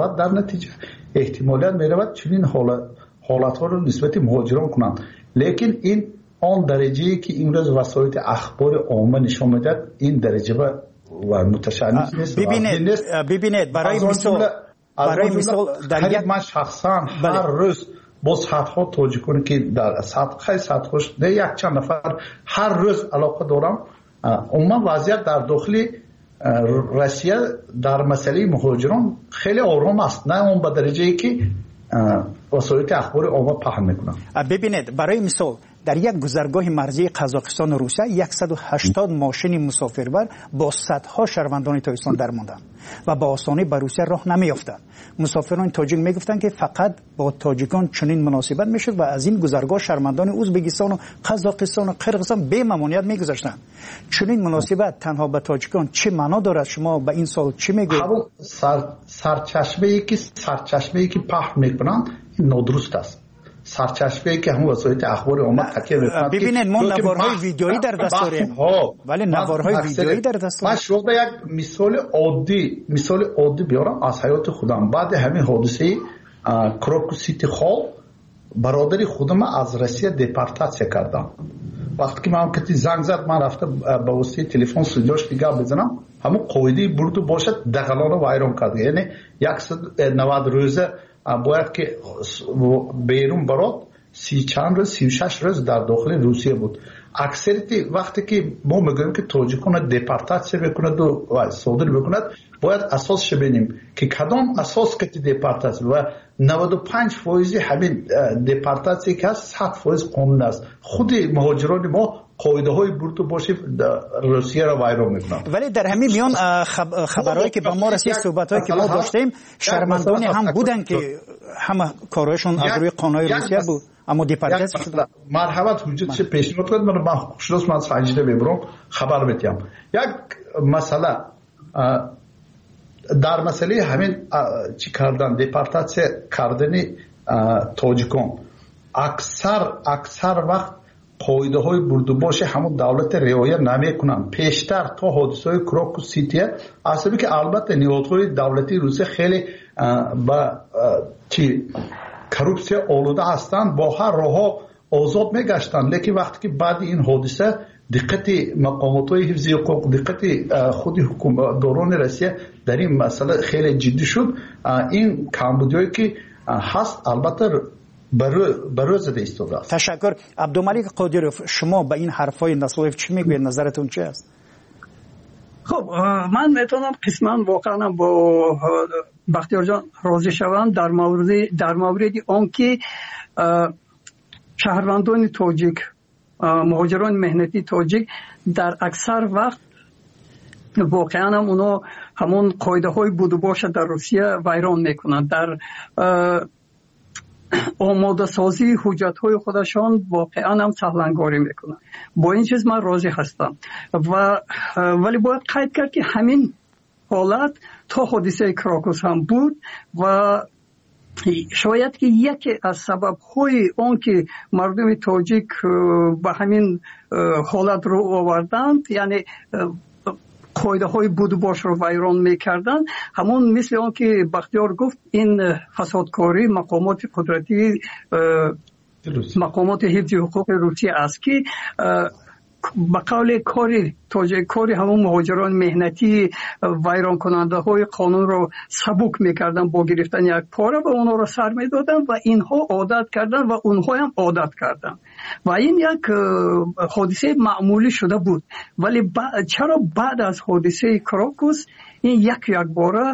و در نتیجه احتمالاً میرود چنین حالتها رو نسبت مهاجران کنند. لیکن این آن درجه‌ای که امروز وسایل اخبار عامه نشان میدهد این درجه و متشنج نیست. ببینید برای مثال در من شخصا هر روز با صدها تاجیکانی که در صدهاش نه یک چند نفر هر روز علاقه دارم، عموما وضعیت در داخل روسیه در مسئله مهاجران خیلی آرام است، نه اون به درجه‌ای که وسایل اخبار عامه پهن میکنن. ببینید برای مثال در یک گذرگاه مرزی قزاقستان و روسیه 180 ماشین مسافربر با صدها شهروندان تاجیکستان در ماندند و با آسانی به روسیه راه نمیافتند. مسافران تاجیک میگفتند که فقط با تاجیکان چنین مناسبت میشد و از این گذرگاه شهروندان ازبکستان و قزاقستان و قرقیزستان به ممانعت میگذاشتند. چنین مناسبت تنها به تاجیکان چه معنا دارد؟ شما به این سال چی میگویید؟ سرچشمه‌ای که پخش میکنند نادرست است. سرچشمه‌ای که هم وسایل اخبار عامه تکیه می‌کنند. ببینید ما نوارهای ویدیویی در دست داریم، ولی نوارهای ویدیویی در دست داریم. من شما یک مثال عادی بیارم از حیات خودم. بعد همین حادثه کراکو سیتی خال برادری خودم از روسیه دپورتاسیون کردم. وقتی که من کتی زنگ زد من رفتم با واسطه تلفن صداش دیگه بزنم، همون قاعده برد و باشد دغلان رو وایران کرد. یعنی 190 روزه باید که بیرون برات 36 روز در داخل روسیه بود. اکثریت وقتی که ما میگوییم که تاجیکان دپورتاسیون بکند و صادر بکند باید اساسش ببینیم که کدام اساس که دپورتاسیون و 95% همین دپورتاسیون که هست 100% قانون است. خود مهاجران ما قاعده های برد باشه روسیه را ویران میکنند. ولی در همین میان خبرهایی که به ما رسید، صحبتایی که ما داشتیم، شرمندانی هم بودن که همه کارهایشون از روی قانون روسیه بود اما دپورتاسیون شدن. مرحبت وجود چه پیشنهاد کنید من خوشناس من سنجیده ببرم خبر بدم. یک مسئله در مسئله همین چی کردن دپورتاسیون کردن تاجیکان اکثر وقت قاعده های برد باشه همون دولت رعایت نمیکنن. پیشتر تا حادثه های کراکو سیتی اصلا که البته نهادهای دولتی روسیه خیلی با کروپسیا آلوده هستند، با هر راه آزاد میگشتن. لیکن وقتی که بعد این حادثه دقت مقامات های حفظی حقوق، دقت خود حکومتداران روسیه در این مسئله خیلی جدی شد. این کمبودیایی که هست البته برای زده ایستاده است. تشکر. عبدالملک قادروف، شما به این حرفای نصایف چی میگوید؟ نظرتون چی است؟ خب من میتونم قسما واقعا با بختیار جان راضی شوم در مورد آن که شهروندان تاجیک، مهاجران مهنتی تاجیک در اکثر وقت واقعا هم اونا همون قاعده های بود و باشه در روسیه ویران میکنند. در آماده سازی حجت های خودشان واقعا هم سهلنگاری میکنن. با این چیز من راضی هستم ولی باید قید کرد که همین حالت تا حادثه کراکوس هم بود و شاید که یکی از سبب های اون که مردم تاجیک به همین حالت رو آوردند، یعنی قاعده های بود و باش رو ویران میکردن، همون مثل اون که بختیار گفت این فسادکاری مقامات قدرتی مقامات حفظ حقوق روسیه است که به قول کاری همون مهاجران مهنتی ویران کننده های قانون رو سبک میکردن با گرفتن یک پاره و اونها رو سر میدادن و اینها عادت کردن و اونها هم عادت کردن و این یک حادثه معمولی شده بود. ولی چرا بعد از حادثه کراکوس این یک باره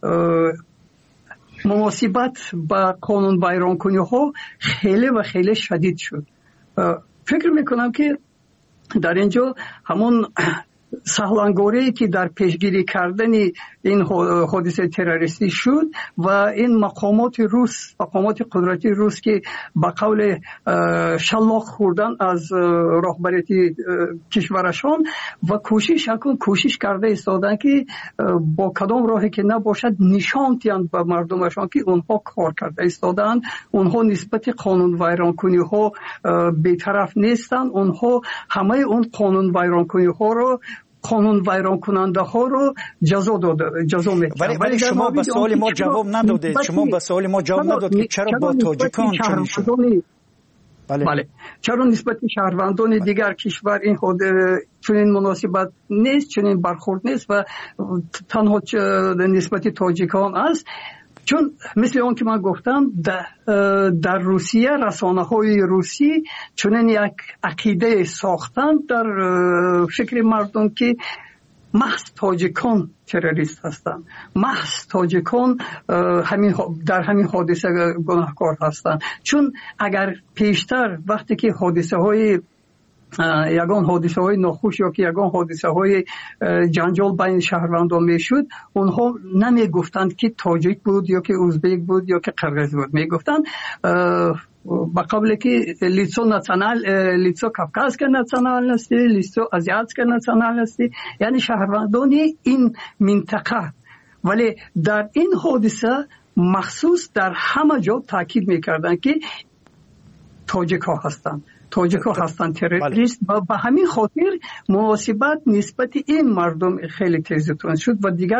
مناسبت با قانون ویران کنی ها خیلی و خیلی شدید شد؟ فکر میکنم که در اینجا همون سهلنگاری که در پیشگیری کردن این حادثه تروریستی شد و این مقامات قدرتی روس که با قول شلاق خوردن از رهبریت کشورشان و کوشش کرده ایستادن که با کدام راهی که نباشد نشان دهند به مردمشان که اونها کار کرده ایستادن، اونها نسبت قانون ویران کنی ها بی‌طرف نیستند، اونها همه اون قانون ویران کنی ها رو قانون ویران کننده ها رو جزا میکنند. ولی شما به سوال ما جواب ندادید. شما به سوال ما جواب ندادید که چرا با تاجیکان چنین شد. بله. چرا نسبت شهروندان دیگر کشور این چنین مناسبت نیست، چنین برخورد نیست و تنها نسبت تاجیکان است؟ چون مثل اون که من گفتم در روسیه رسانه های روسی چنین یک عقیده ساختن در فکر مردم که محض تاجیکان تروریست هستند، محض تاجیکان در همین حادثه گناهکار هستند. چون اگر پیشتر وقتی که حادثه های یگان حادثه های ناخوش یا که یگان حادثه های جنجال بین شهروندان میشد، اونها نمی گفتند که تاجیک بود یا که ازبک بود یا که قرغیز بود، می گفتند با قبل که لیتسو کافکاسکا ناسیونالنستی، لیتسو آزیاتسکا ناسیونالنستی، یعنی شهروندان این منطقه. ولی در این حادثه مخصوص در همه جا تاکید میکردند که تاجیک ها هستند تروریست و به همین خاطر مناسبت نسبت این مردم خیلی تیزتون شد و دیگر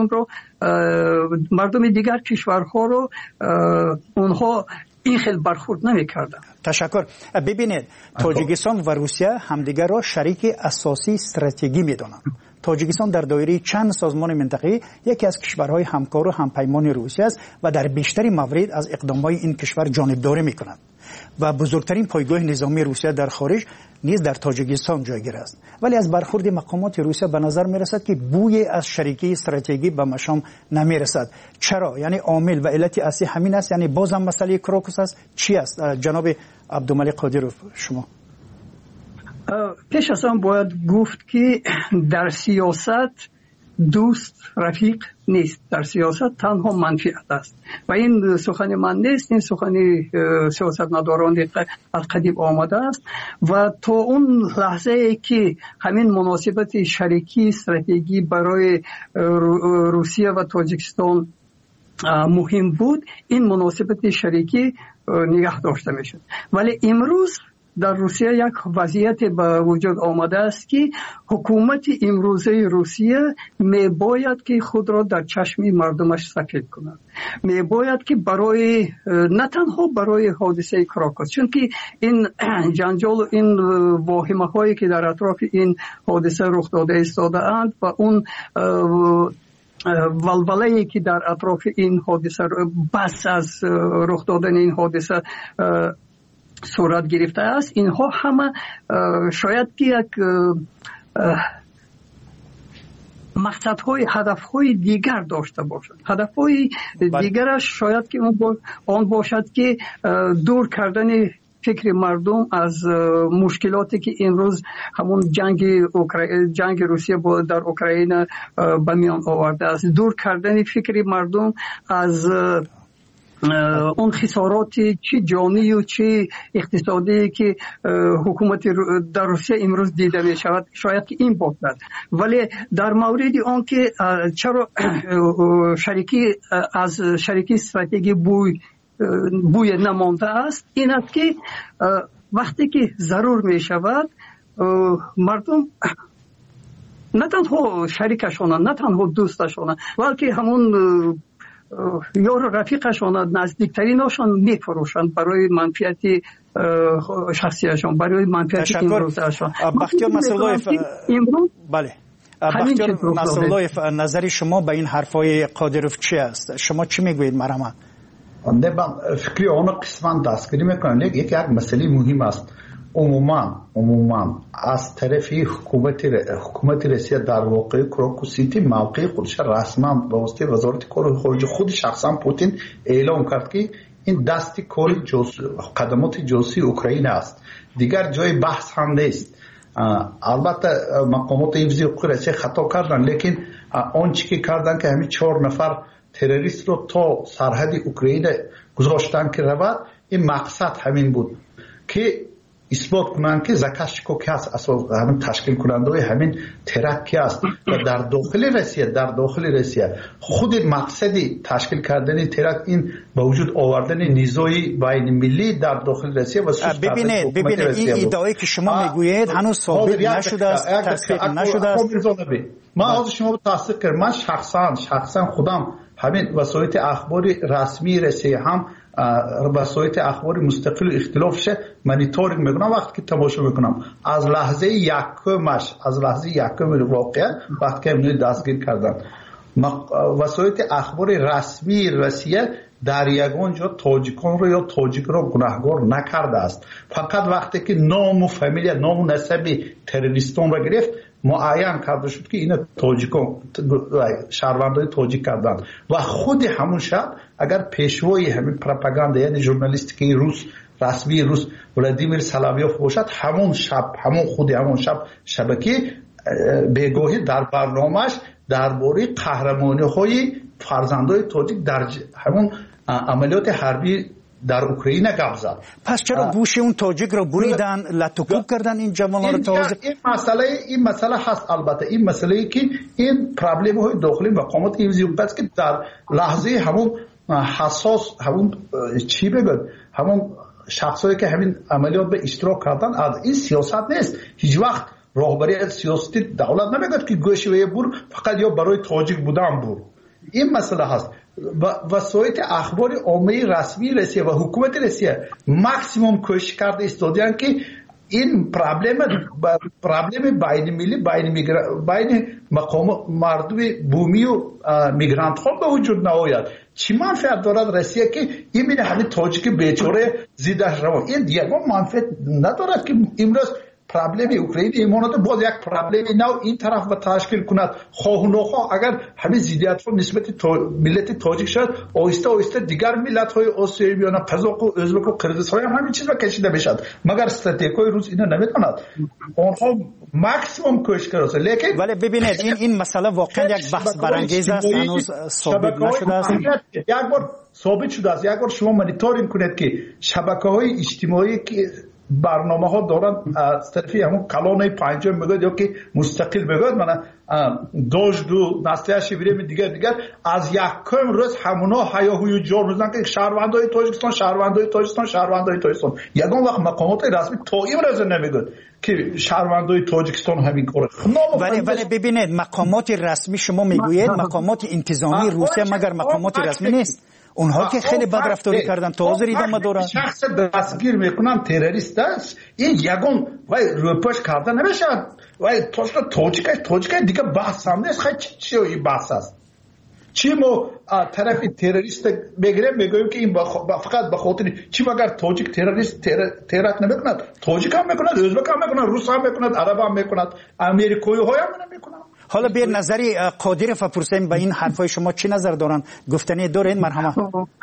مردم دیگر کشورها رو اونها این خیلی برخورد نمی‌کردند. تشکر. ببینید تاجیکستان و روسیه همدیگر را شریک اساسی استراتژیکی می‌دانند. تاجیکستان در دایره چند سازمان منطقه‌ای یکی از کشورهای همکار و همپیمان روسیه است و در بیشتر موارد از اقدامات این کشور جانبداری می‌کند و بزرگترین پایگاه نظامی روسیه در خارج نیز در تاجیکستان جایگیر است. ولی از برخورد مقامات روسیه به نظر می‌رسد که بوی از شریکی استراتژیکی به مشام نمی‌رسد. چرا؟ یعنی عامل و علت اصلی همین است؟ یعنی بازم مسئله کراکوس است؟ چی است جناب عبدالملک قادروف شما؟ پیش از آن باید گفت که در سیاست دوست رفیق نیست، در سیاست تنها منفعت است و این سخن من نیست، این سخن سیاستمداران از قدیم آمده است و تا اون لحظه که همین مناسبت شریکی استراتژیکی برای روسیه و تاجیکستان مهم بود، این مناسبت شریکی نگاه داشته میشد. ولی امروز در روسیه یک وضعیت به وجود آمده است که حکومت امروزه روسیه می باید که خود را در چشم مردمش سفید کند، می باید که برای نه تنها برای حادثه کراکوس، چون که این جنجال و این واهمه هایی که در اطراف این حادثه رخ داده ایستاده اند و اون ولوله‌ای که در اطراف این حادثه بس از رخ دادن این حادثه صورت گرفته است، اینها همه شاید که یک مقصدهای هدفهای دیگر داشته باشد. هدفهای دیگرش شاید که آن باشد که دور کردن فکر مردم از مشکلاتی که امروز همون جنگ روسیه در اوکراین به میان آورده است، دور کردن فکر مردم از اون خسارات چه جانی و چه اقتصادی که حکومت در روسیه امروز دیده می شود، شاید که این باشد. ولی در مورد آن که چرا از شریکی استراتژی بوی نمانده است، این است که وقتی که ضرور می شود مردم نه تنها شریکشان نه تنها دوستشان بلکه همون یار رفیقشان نزدیکترینشان میفروشند برای منفعت شخصیشان، برای منفعت امروزشان. بختیار نصراللهیف، بله بختیار نصراللهیف، نظر شما به این حرفای قادروف چی است؟ شما چی میگویید مرحمت؟ من فکری آن قسمت دستگیری میکنم. یک مسئله مهم است. عموما از طرف حکومت روسیه در واقع کراکوسیتی موقع خودش رسما به واسطه وزارت کار خارجه خود شخصا پوتین اعلام کرد که این دستی کار قدمات جاسوسی اوکراین است، دیگر جای بحث هم نیست. البته مقامات حفظی حقوق روسیه خطا کردن، لیکن آنچه که کردن که همین 4 نفر تروریست رو تا سرحد اوکراین گذاشتن که رود، این مقصد همین بود که اثبات کنند که زاکاشکو که است، همین تشکیل کننده همین ترک که است و در داخل روسیه خود مقصدی تشکیل کردن ترک این با وجود آوردن نیزوی بین ملی در داخل روسیه و ببینید این ادعایی که شما میگویید هنوز ثابت نشده است، تصدیق نشده است. من از شما تصدیق کردم. من شخصا خودم همین وسایل اخباری رسمی روسیه هم وسایل اخباری مستقل و اختلافش مانیتورینگ میکنم. وقتی که تماشا میکنم از لحظه یکم واقعا وقتی که اینو دستگیر کردن وسایل اخباری رسمی روسیه در یگان جا تاجیکان رو یا تاجیک رو گناهکار نکرده است. فقط وقتی که نام و فامیل نام و نسب تروریستان رو گرفت معین کرده شد که این تاجیکان شهروندای تاجیک کردند و خود همون شب اگر پیشوای همین پروپاگاندا یعنی ژورنالیستیکی روس رسمی روس ولادیمیر سلاویوف باشد، همون شب شبکه بگاهی در برنامه‌اش درباره قهرمانی‌های فرزندای تاجیک در همون عملیات حربی در اوکراین گپ زد. پس چرا گوش اون تاجیک رو بریدن، لطوکوب کردن این جوانان رو تازه؟ این مسئله هست. البته این مسئله ای که این پرابلم های داخلی مقامات این است که در لحظه همون حساس همون چی بگن همون شخصایی که همین عملیات به اشتراک کردن از این سیاست نیست. هیچ وقت راهبری سیاستی دولت نمیگه که گوش و بور فقط یا برای تاجیک بودن بور. این مسئله هست. وسایل اخبار عامه رسمی روسیه و حکومت روسیه ماکسیموم کوشش کرده استادیان که این پرابلم بین ملی بین مقام مردم بومی و میگرانت ها به وجود نآید. چی منفعت دارد روسیه که این میره همین تاجیک بیچاره زیدش رو این دیگه منفعت ندارد که امروز پرابلم اوکراین ایمانات باز یک پرابلم نو این طرف و تشکیل کند. خواه و نخواه اگر همین زیدیت ها نسبت ملت تاجیک شد آهسته دیگر ملت های آسیایی بیان قزاق و ازبک و قرقیزستان هم همین چیز را کشیده بشد. مگر استراتژیکای روس اینا نمیتواند. آنها ماکسیمم کوشش کرده. لیکن ولی ببینید این مسئله واقعا یک بحث برانگیز است، هنوز ثابت نشده است. یک بار ثابت شده است. یک بار شما مانیتورینگ کنید که شبکه‌های اجتماعی که برنامه ها دارن از طرفی همون کلانه پنجم میگوید یا که مستقل بگوید من داشت دو نسلیه شبیره دیگر از یکم روز همونا هیاهوی جار میزنن که شهروندای تاجیکستان یکم وقت مقامات رسمی تا این روز نمیگوید که شهروندای تاجیکستان همین کاره. ولی ببینید مقامات رسمی شما میگویید مقامات انتظامی روسیه مگر مقامات رسمی نیست؟ اونها که خیلی بد رفتاری کردن تا حاضر ادامه دارن. شخص دستگیر میکنن تروریست است این یگان وای روپاش کردن نمیشه وای تاجیک دیگه بحث هم نیست. خیلی چی این بحث است؟ چی ما طرف تروریست میگویم که این فقط به خاطر چی مگر تاجیک تروریست ترک نمیکند؟ تاجیک هم میکند، ازبک هم میکند، روس هم میکند، عرب هم میکند، امریکایی های هم نمیکنند. حالا بیر نظری قادر فپرسیم به این حرفای شما چی نظر دارن؟ گفتنی دارین مرحمت؟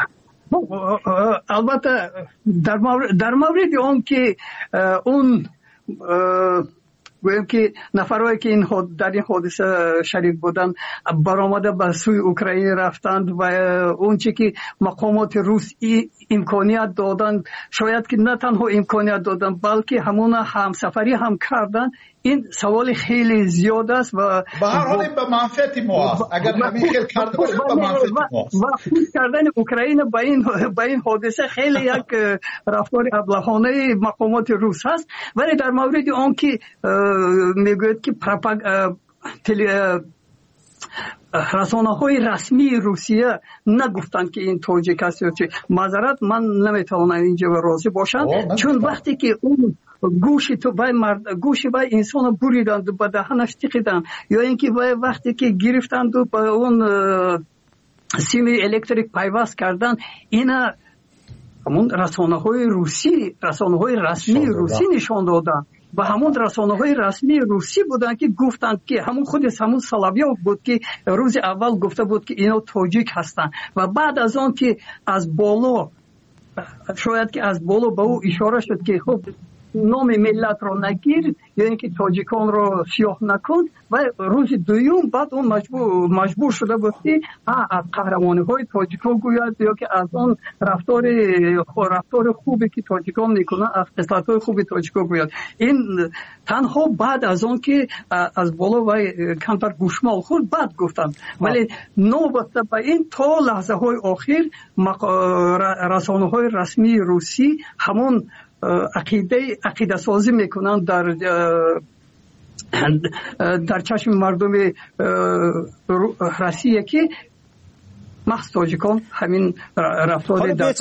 البته در مورد اون که اون گویم که نفرهایی که در این حادثه شریک بودن برآمده به سوی اوکراین رفتند و اون چی که مقامات روس امکانیت دادن، شاید که نه تنها امکانیت دادن بلکه همون همسفری هم کردن. این سوال خیلی زیاد است و به هر حال به منفعت ما است. اگر همین خیلی کرده باشه به منفعت ما است. و خود کردن اوکراین با این حادثه خیلی یک رفتار ابلهانه مقامات روس هست. ولی در مورد آن که میگوید که رسانه‌های رسمی روسیه نگفتند که این تاجیک است، معذرت من نمیتوانم اینجا راضی باشم، چون وقتی که اون گوشی تو گوشی بای انسان بریدند و به دهنش تکیدند یا اینکه وقتی که گرفتند و به اون سیم الکتریک پیوست کردن، اینا همون رسانه‌های رسمی روسی نشان دادن و همون رسانه‌های رسمی روسی بودن که گفتند که همون سلاویوف بود که روز اول گفته بود که اینا تاجیک هستن و بعد از آن که از بالا شاید که از بالا به او اشاره شد که خب نام ملت رو نگیر یا اینکه تاجیکان رو سیاه نکن و روز دوم بعد اون مجبور شده بودی از قهرمانی های تاجیکان گوید یا که از اون رفتار خوبی که تاجیکان میکنن از قسمت های خوبی تاجیکان گوید. این تنها بعد از اون که از بالا و کمتر گوشمال خورد بعد گفتم، ولی نوبت به این تا لحظه های آخر رسانه های رسمی روسی همون عقیده سازی میکنن در چشم مردم روسیه که مخصوص تاجیکان همین رفتار در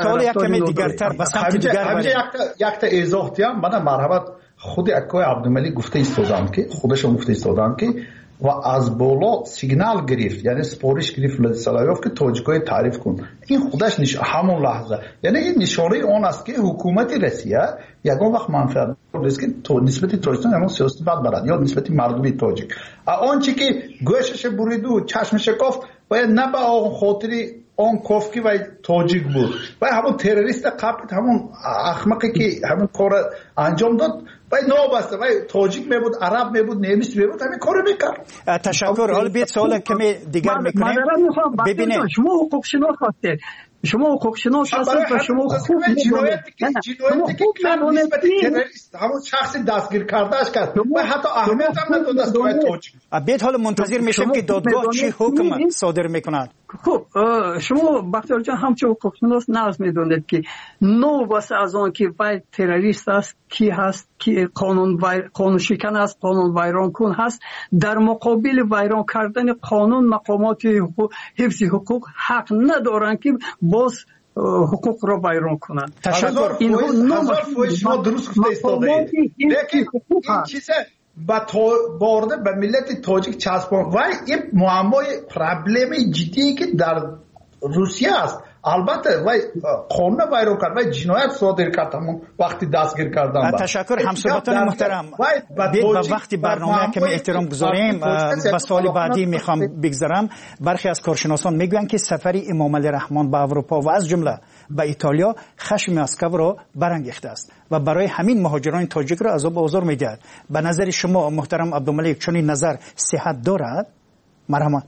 یک تا ایزاح دیم. من مرحبت خود اکای عبدالملیک گفته ایستادن که خودشون گفته ایستادن که و از بالا سیگنال گرفت، یعنی سپارش گرفت ولادیسلاویف که تاجیکای تعریف کن. این خودش همون لحظه یعنی این نشانه آن است که حکومت روسیه یگان وقت منفعت است که نسبت تاجیکستان همون سیاست بد برد یا نسبت مردمی تاجیک آنچه که گوشش برید و چشمش کافت باید نه به آن خاطری آن کافکی و تاجیک بود و همون تروریست قبل همون احمقی که همون کار انجام داد و نابسته و تاجیک میبود، عرب میبود، نمیست میبود، همین کارو میکرد. تشکر. حالا بیت سوال کمی دیگر میکنیم. ببینید شما حقوق شناس هستید، شما حقوق شناس هستید و شما خوب جنایتی که نسبت تروریست همون شخص دستگیر کرده اش کرد و حتی اهمیت هم نداد است که تاجیک. بیت حالا منتظر میشیم که دادگاه چی حکم صادر میکند. خب شما بختیار جان همچه حقوق شناس ناز میدونید که نو واسه از آن که وای تروریست است کی هست که قانون شکن است، قانون ویران کن هست، در مقابل ویران کردن قانون مقامات حفظ حقوق حق ندارن که باز حقوق را ویران کنند. تشکر. هزار فوش ما درست گفته ایستاده لیکن این چیزه بارده به ملت تاجیک چسبان و این معمای پرابلم جدی که در روسیه است. البته وای قانون ویران کرد و جنایت صادر کرد همون وقتی دستگیر کردن. تشکر همسایگان محترم. به وقتی برنامه کمی احترام گذاریم به سوال بعدی میخوام بگذارم. برخی از کارشناسان میگویند که سفر امام علی رحمان به اروپا و از جمله به ایتالیا خشم مسکو را برانگیخته است و برای همین مهاجران تاجیک را عذاب و آزار میدهد. به نظر شما محترم عبدالملیک چنین نظر صحت دارد؟ مرحمت.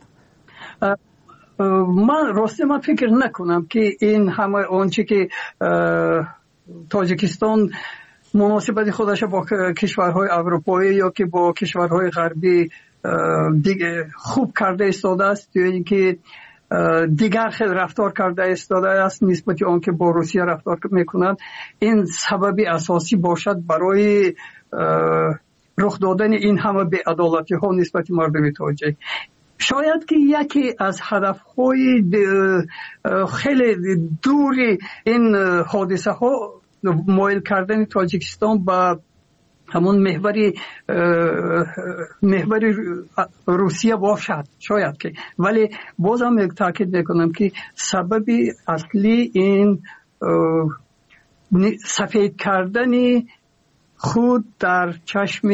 من فکر نکنم که این همه آنچه که تاجیکستان مناسبت خودش با کشورهای اروپایی یا که با کشورهای غربی دیگه خوب کرده ایستاده است یا اینکه دیگر خیلی رفتار کرده ایستاده است نسبت آن که با روسیه رفتار میکنند، این سببی اساسی باشد برای رخ دادن این همه بی‌عدالتی ها نسبت مردم تاجیک. شاید که یکی از هدفهای خیلی دوری این حادثه ها مایل کردن تاجیکستان به همون محور روسیه باشد شاید که، ولی بازم یک تاکید میکنم که سببی اصلی این سفید کردن خود در چشم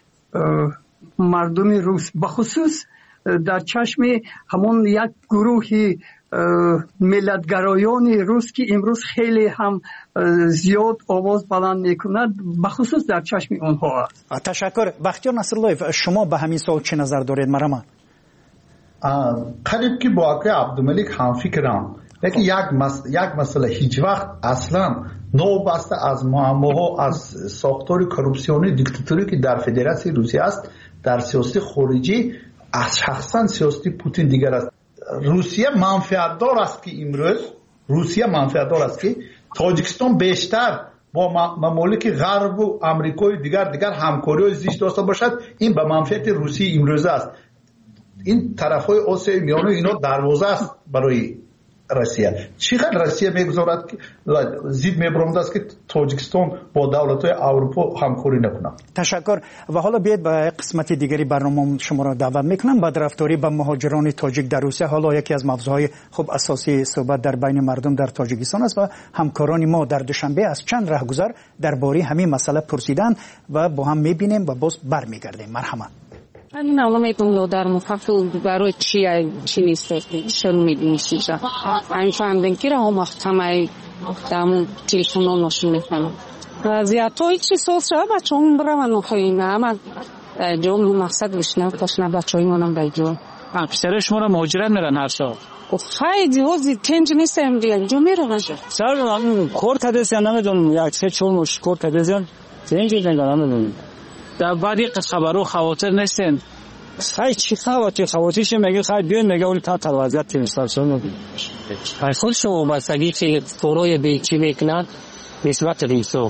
مردم روس بخصوص در چشم همون یک گروه ملتگرایان روس که امروز خیلی هم زیاد آواز بلند میکند بخصوص در چشم اونها است. تشکر. بختیار نصرالله شما به همین سوال چه نظر دارید؟ مرحمت. قریب که با آقای عبدالملیک هم فکرم، لیکن یک مسئله هیچ وقت اصلا نوبسته از معماها از ساختار کروپسیونی دیکتاتوری که در فدراسیون روسیه است در سیاست خارجی از شخصا سیاستی پوتین دیگر است. روسیه منفعت دار است که امروز که تاجیکستان بیشتر با ممالک غرب و امریکای دیگر همکاری زیست داشته باشد. این به منفعت روسیه امروز است. این طرفهای آسیای میانه اینا دروازه است برای روسیه. چقدر روسیه میگذارد که زید میبرمد است که تاجیکستان با دولت‌های اروپا همکاری نکنه. تشکر. و حالا بیاید به قسمت دیگری برنامه شما را دعوت میکنم. بدرفتاری به مهاجران تاجیک در روسیه حالا یکی از موضوعهای خوب اساسی صحبت در بین مردم در تاجیکستان است و همکاران ما در دوشنبه از چند راهگذر درباره همین مسئله پرسیدن و با هم میبینیم و باز برمیگردیم. مرحمت. من نمی‌دونم در مفصل برای چی نیست شروع می‌دونیش اینجا. این فهمیدن که راه محکمه دامون تلفن نشون می‌کنم. وضعیت‌های چی سوز شد بچه‌مون برون خیلی اما جو مقصد بشنم تاشنا بچه‌های منم بیجو پسر شما را مهاجرت میرن هر سال خیلی وضعی تنج نیستم دیگه جو میرن سر کور تدریس نمیدونم یک سه چون مش کور تدریسن تنج نمیدونم در بعدی خبرو خواطر نیستن خیلی چی خواطرش میگه خیلی بیان میگه اون تا وضعیت تیمستان از خودشون وابستگی که کورای به چی میکنن نسبت ریسو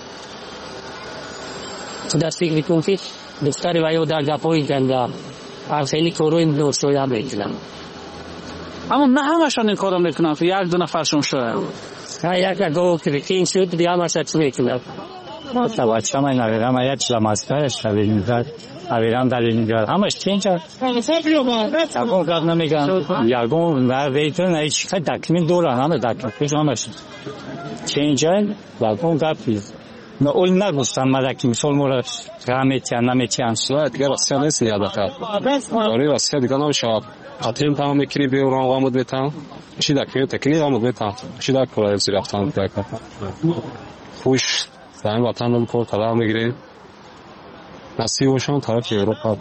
دست فکر میکنم که دفتری وایو در گپایی کنده از خیلی کوروی نورسوی هم میکنن اما نه همشان این کارو میکنن که یک دو نفرشون شده یک دو که این شد دیگه همش چی میکنن باید شما نویرم یک شلماسکرش نویرم اویرم در اینجا همش چینج تاکون کار نمیگن یارگون و ویتون ایش خیلی دکمین دوره همه دکمین همش چینج یارگون کارپیز نه اول نگوستم مدکی مثال مورد رمیتیان نمیتیان سواد دیگه راستی نیست یاد کرد آره راستی دیگه نمیشه آتیم تمام میکنی به اون آمد میتام چی دکمین تکنیک آمد میتام چی دک کلاه زیر افتان دک خوش زمین وطن رو کار طلب میگیریم نصیبشون طرف اروپا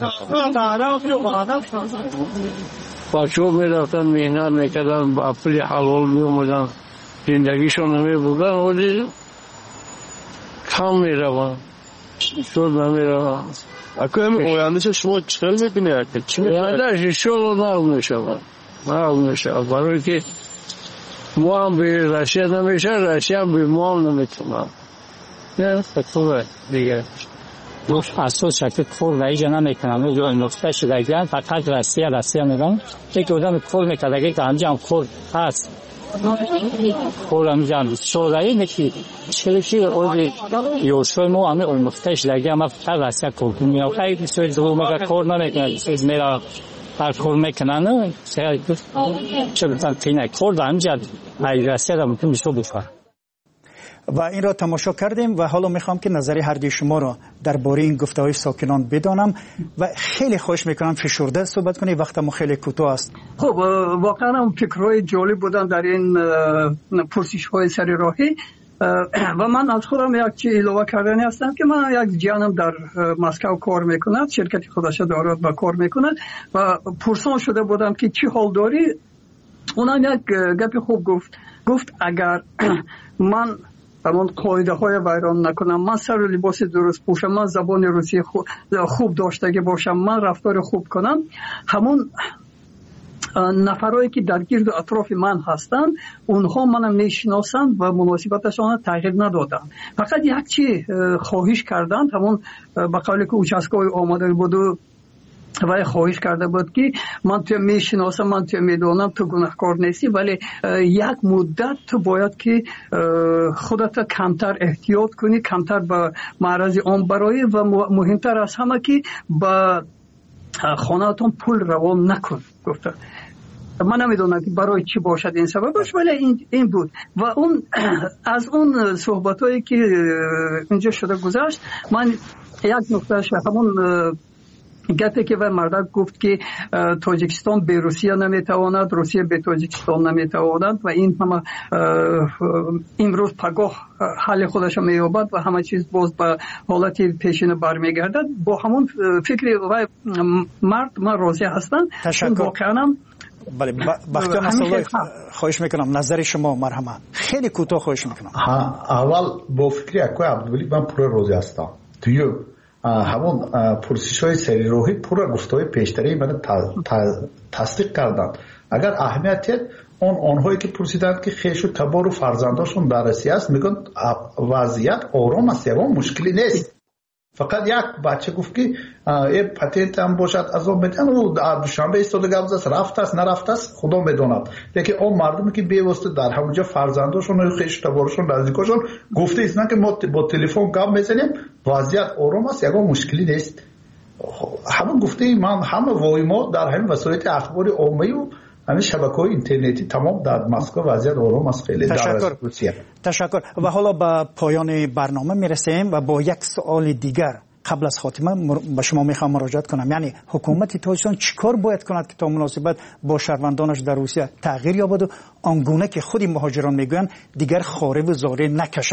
بچه‌ها میرفتن مهنت میکردن با پول حلال میومدن زندگیشون نمیبردن ولی کم میرون شد نمیرون اکو هم اویندهش شما چخل میبینه اویندهش شد نمیشه برای که ما هم به رشیه نمیشه رشیه هم به ما هم نمیتونم نه خطوره دیگه اساس شکل کور رایج نمیکنن جو نقطه شدگان فقط راستی میگن یک آدم کور میکنه که همجام کور هست کور همجام شورایی نکی چلشی اولی یوشوی مو همه اون نقطه شدگان ما فقط راستی کور میکنیم خیلی سوی دو مگه کور نمیکنن چیز میرا هر کور میکنن چه تینه کور همجام راستی را ممکن میشه بکنه و این را تماشا کردیم و حالا میخوام که نظری هر دوی شما را درباره این گفته‌های ساکنان بدانم و خیلی خوش میکنم فشرده صحبت کنی وقت ما خیلی کوتاه است. خب واقعا هم فکرهای جالب بودن در این پرسش‌های سر راهی و من از خودم یک چیز اضافه کردنی هستم که من یک جانم در مسکو کار میکند شرکت خودش دارد و کار میکند و پرسان شده بودم که چی حال داری اونم یک گپ خوب گفت اگر من همون قاعده های ویران نکنم من سر لباس درست پوشم من زبان روسی خوب داشته باشم من رفتار خوب کنم همون نفرایی که در گرد و اطراف من هستند اونها منم میشناسند و مناسبتشان تغییر ندادن فقط یک چی خواهش کردند همون به قولی که اوچسکای آماده بود و خواهش کرده بود که من تو میشناسم من تو میدونم تو گناهکار نیستی ولی یک مدت تو باید که خودت کمتر احتیاط کنی کمتر به معرض آن برای و مهمتر از همه که به خانه‌تون پول روان نکن گفته من نمیدونم که برای چی باشد این سببش ولی این بود و اون از اون صحبتایی که اینجا شده گذشت من یک نکتهش همون گفته که و مردک گفت که تاجیکستان به روسیه نمیتواند روسیه به تاجیکستان نمیتواند و این همه امروز پگاه حال خودش مییابد و همه چیز باز به حالت پیشین برمیگردد با همون فکر و مرد من راضی هستم تشکر. بله بختیار نصرالله خواهش میکنم نظر شما مرحمت خیلی کوتاه خواهش میکنم. اول با فکر اکوی عبدالولی من پورا راضی هستم توی همون پرسش های سری روحی پورا گفتهای پیشتری من تصدیق کردن اگر اهمیت آنهایی که پرسیدند که خیش و تبار و فرزنداشون بررسی است میگن وضعیت آرام است یکم مشکلی نیست فقط یک بچه گفت که این پتنت هم باشد از اون بدن و دوشنبه ایستاده گفت است رفت است نرفت است خدا میداند لیکن اون مردمی که بیواسطه در همونجا فرزنداشون و خیش تبارشون نزدیکاشون گفته ایستن که ما با تلفن گپ میزنیم وضعیت آرام است یکم مشکلی نیست همون گفته من همه وایما در همین وسایل اخبار عامه و همین شبکه‌های اینترنتی تمام در مسکو وضعیت آرام است خیلی تشکر و حالا به پایان برنامه میرسیم و با یک سوال دیگر قبل از خاتمه به شما میخوام مراجعه کنم یعنی حکومت تاجیکستان چیکار باید کند که تا مناسبت با شهروندانش در روسیه تغییر یابد و آنگونه که خودی مهاجران میگویند دیگر خاره و زاره نکشند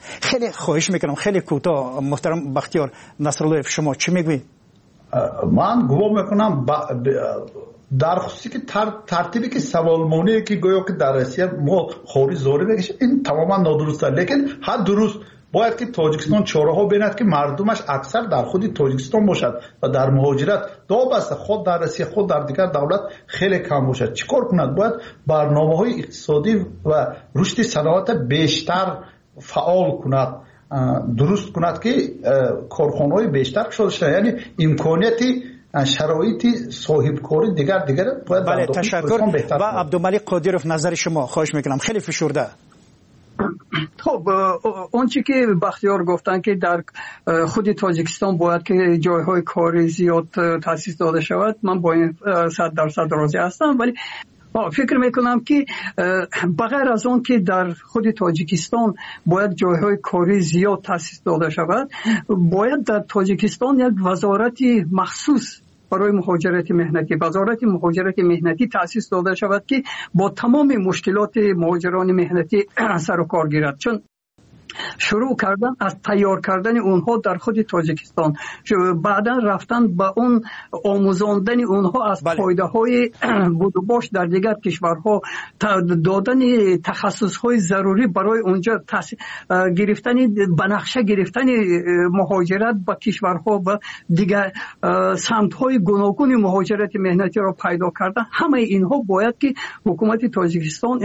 خیلی خواهش میکنم خیلی کوتاه محترم بختیار نصرالله شما چی میگوید؟ من گواه میکنم در خصوصی که ترتیبی که سوالمونی که گویا که در روسیه ما خوری زوری بکشیم این تماما نادرسته، لیکن هر درست باید که تاجیکستان چاره‌ها بیند که مردمش اکثر در خود تاجیکستان باشد و در مهاجرت دابسته خود در روسیه خود در دیگر دولت خیلی کم باشد. چیکار کند؟ باید برنامه‌های اقتصادی و رشد صنعت بیشتر فعال کند، درست کند که کارخانه‌های بیشتر شده شد، یعنی امکانیتی شرایطی صاحبکاری دیگر باید بله تشکر. و عبدالملک قادیروف نظر شما خواهش میکنم خیلی فشرده. خب اون چی که بختیار گفتن که در خود تاجیکستان باید که جایهای کاری زیاد تأسیس داده شود، من با این 100% راضی هستم، ولی فکر میکنم که بغیر از اون که در خود تاجیکستان باید جایهای کاری زیاد تأسیس داده شود، باید در تاجیکستان یک وزارت مخصوص برای مهاجرت مهنتی، وزارت مهاجرت مهنتی تأسیس داده شود که با تمام مشکلات مهاجران مهنتی سر و کار گیرد، چون شروع کردن از تیار کردن اونها در خود تاجیکستان، بعدا رفتن به اون آموزاندن اونها از فایده های بود و باش در دیگر کشورها، دادن تخصص های ضروری برای اونجا گرفتن بنقشه گرفتن مهاجرت به کشورها و دیگر سمت های گوناگون مهاجرت مهنتی را پیدا کردن. همه اینها باید که حکومت تاجیکستان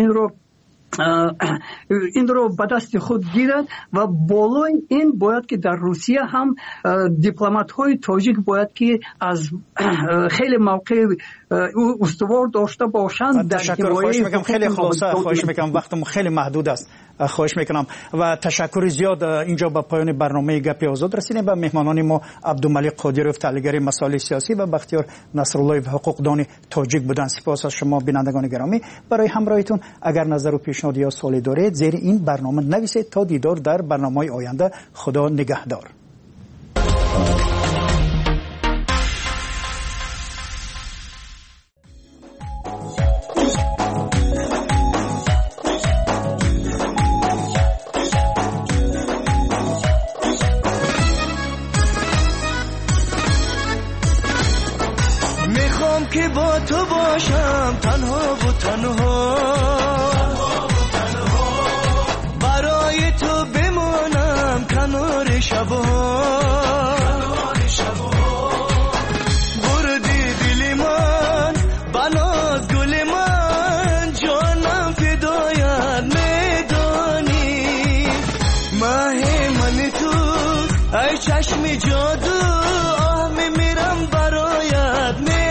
این رو به دست خود گیرد و بالای این باید که در روسیه هم دیپلمات های تاجیک باید که از خیلی موقع استوار داشته باشند. تشکر. خواهش میکنم خیلی خلاصه، خواهش میکنم وقتم خیلی محدود است، خواهش میکنم و تشکر زیاد. اینجا به پایان برنامه گپی آزاد رسیدیم. به مهمانان ما عبدالملک قادیروف تحلیلگر مسائل سیاسی و بختیار نصرالله حقوقدان تاجیک بودند. سپاس از شما بینندگان گرامی برای همراهیتون. اگر نظر و پیشنهاد یا سوالی دارید زیر این برنامه نویسید. تا دیدار در برنامه‌های آینده. خدا نگهدار. که با تو باشم تنها و تنها، برای تو بمانم کنار شبها، بردی دل من بناز گل من، جانم فدایت میدانی، ماه من تو ای چشم جادو، آه میمیرم برایت میدانی.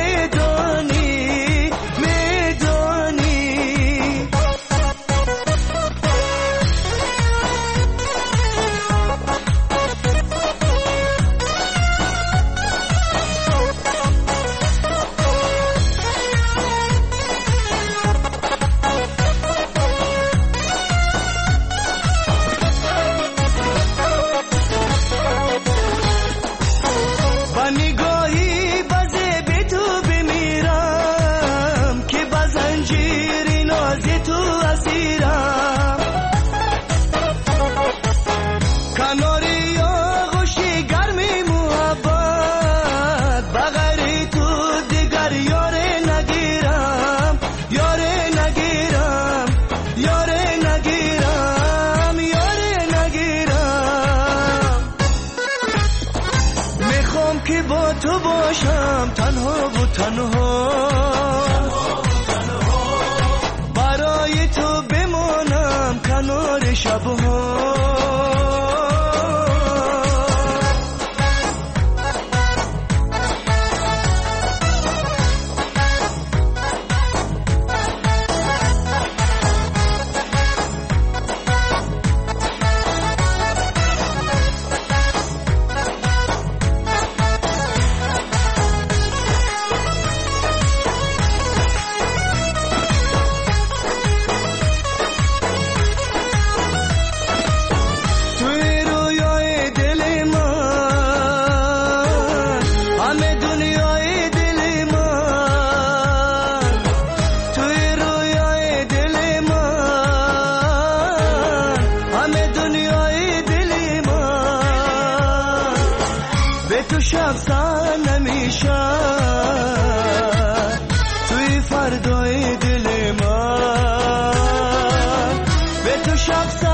تنها و تنها، برای تو بمانم کنار شبها. به تو شخصا نمیشه توی فردای دل من به تو شخصا